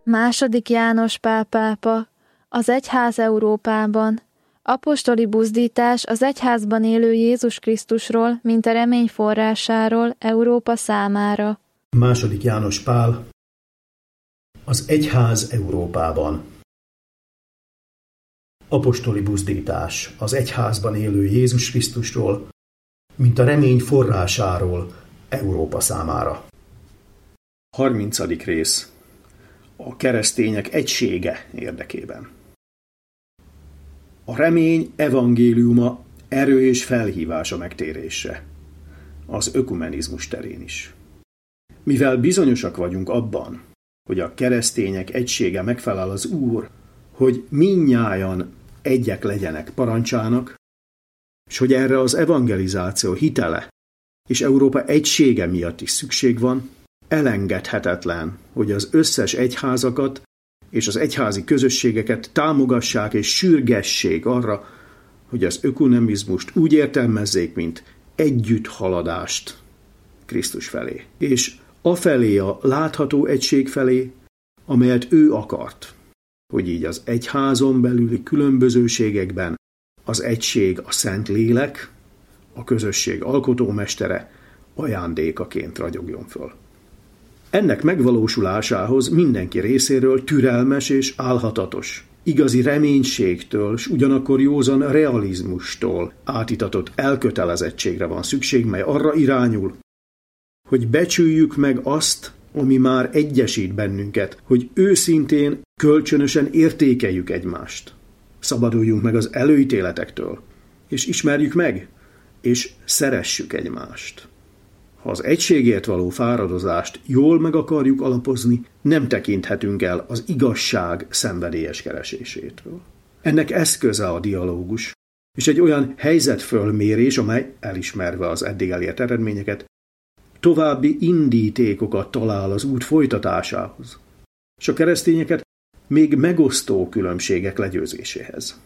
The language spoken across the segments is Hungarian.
II. János Pál pápa, az egyház Európában, apostoli buzdítás az egyházban élő Jézus Krisztusról, mint a remény forrásáról Európa számára. II. János Pál, az egyház Európában. Apostoli buzdítás az egyházban élő Jézus Krisztusról, mint a remény forrásáról Európa számára. 30. rész. A keresztények egysége érdekében. A remény evangéliuma erő és felhívás a megtérésre, az ökumenizmus terén is. Mivel bizonyosak vagyunk abban, hogy a keresztények egysége megfelel az Úr, hogy mindnyájan egyek legyenek parancsának, és hogy erre az evangelizáció hitele és Európa egysége miatt is szükség van, elengedhetetlen, hogy az összes egyházakat és az egyházi közösségeket támogassák és sürgessék arra, hogy az ökumenizmust úgy értelmezzék, mint együtthaladást Krisztus felé, és afelé a látható egység felé, amelyet ő akart, hogy így az egyházon belüli különbözőségekben az egység a Szent Lélek, a közösség alkotómestere ajándékaként ragyogjon föl. Ennek megvalósulásához mindenki részéről türelmes és álhatatos, igazi reménységtől, s ugyanakkor józan realizmustól átitatott elkötelezettségre van szükség, mely arra irányul, hogy becsüljük meg azt, ami már egyesít bennünket, hogy őszintén, kölcsönösen értékeljük egymást. Szabaduljunk meg az előítéletektől, és ismerjük meg, és szeressük egymást. Ha az egységért való fáradozást jól meg akarjuk alapozni, nem tekinthetünk el az igazság szenvedélyes keresésétől. Ennek eszköze a dialógus, és egy olyan helyzetfölmérés, amely, elismerve az eddig elért eredményeket, további indítékokat talál az út folytatásához, és a keresztényeket még megosztó különbségek legyőzéséhez.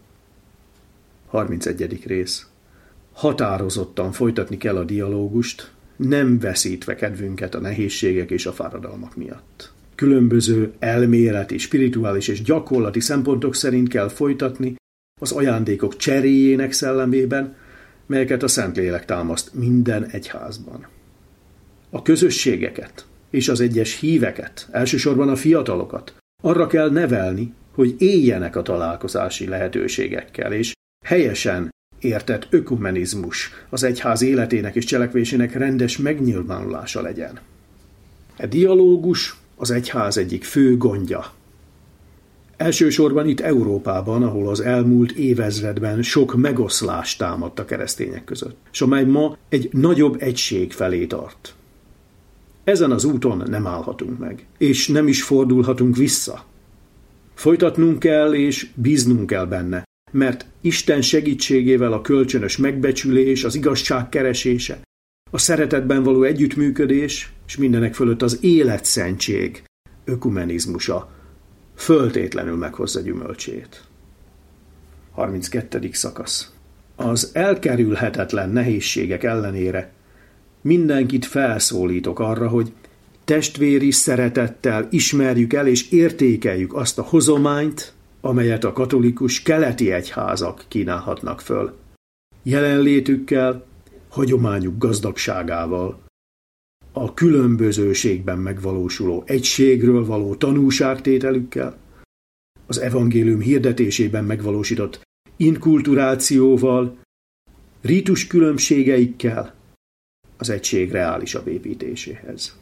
31. rész. Határozottan folytatni kell a dialógust, nem veszítve kedvünket a nehézségek és a fáradalmak miatt. Különböző elméleti, spirituális és gyakorlati szempontok szerint kell folytatni az ajándékok cseréjének szellemében, melyeket a Szentlélek támaszt minden egyházban. A közösségeket és az egyes híveket, elsősorban a fiatalokat arra kell nevelni, hogy éljenek a találkozási lehetőségekkel, és helyesen értett ökumenizmus az egyház életének és cselekvésének rendes megnyilvánulása legyen. A dialógus az egyház egyik fő gondja. Elsősorban itt Európában, ahol az elmúlt évezredben sok megoszlást támadt a keresztények között, és amely ma egy nagyobb egység felé tart. Ezen az úton nem állhatunk meg, és nem is fordulhatunk vissza. Folytatnunk kell, és bíznunk kell benne, mert Isten segítségével a kölcsönös megbecsülés, az igazság keresése, a szeretetben való együttműködés, és mindenek fölött az életszentség ökumenizmusa föltétlenül meghozza gyümölcsét. 32. szakasz. Az elkerülhetetlen nehézségek ellenére mindenkit felszólítok arra, hogy testvéri szeretettel ismerjük el és értékeljük azt a hozományt, amelyet a katolikus keleti egyházak kínálhatnak föl. Jelenlétükkel, hagyományuk gazdagságával, a különbözőségben megvalósuló egységről való tanúságtételükkel, az evangélium hirdetésében megvalósított inkulturációval, rítus különbségeikkel, az egység reálisabb építéséhez.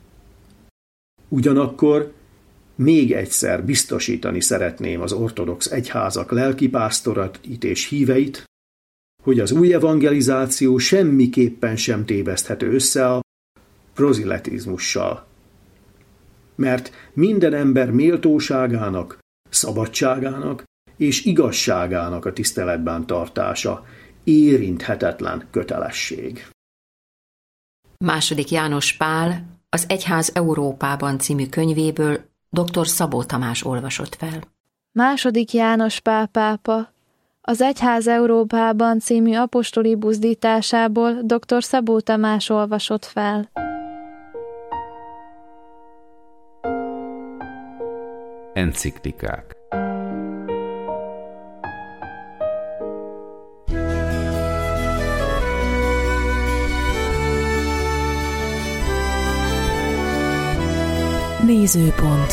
Ugyanakkor még egyszer biztosítani szeretném az ortodox egyházak lelkipásztorait és híveit, hogy az új evangelizáció semmiképpen sem téveszthető össze a proziletizmussal. Mert minden ember méltóságának, szabadságának és igazságának a tiszteletben tartása érinthetetlen kötelesség. II. János Pál az Egyház Európában című könyvéből dr. Szabó Tamás olvasott fel. II. János Pál pápa az Egyház Európában című apostoli buzdításából dr. Szabó Tamás olvasott fel. Enciklikák. Nézőpont.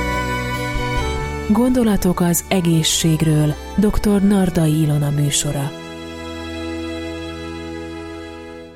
Gondolatok az egészségről. Dr. Nardai Ilona műsora.